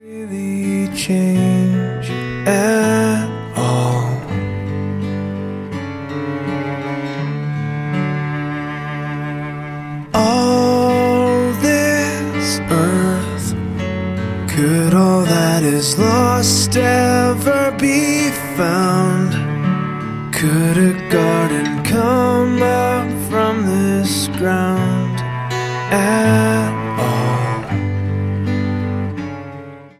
Really change at all. All this earth, could all that is lost ever be found? Could a garden come up from this ground?